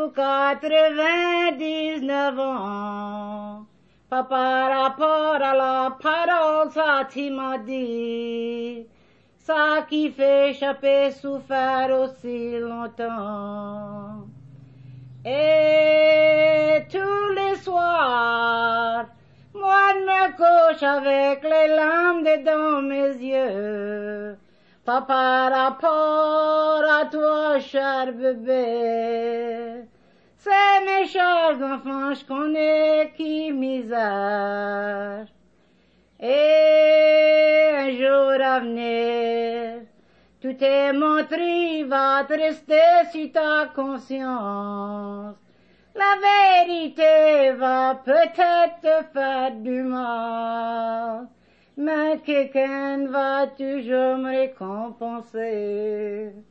ou 99 ans. Pas par rapport à la parole, ça tu m'as dit. Ça qui fait échapper souffert aussi longtemps. Et tous les soirs, moi je me couche avec les larmes dans mes yeux. Pas par rapport à toi, cher bébé. C'est mes chers enfants, je connais qui misère. Et un jour à venir, tout est montré, va te rester sur ta conscience. La vérité va peut-être te faire du mal, mais quelqu'un va toujours me récompenser.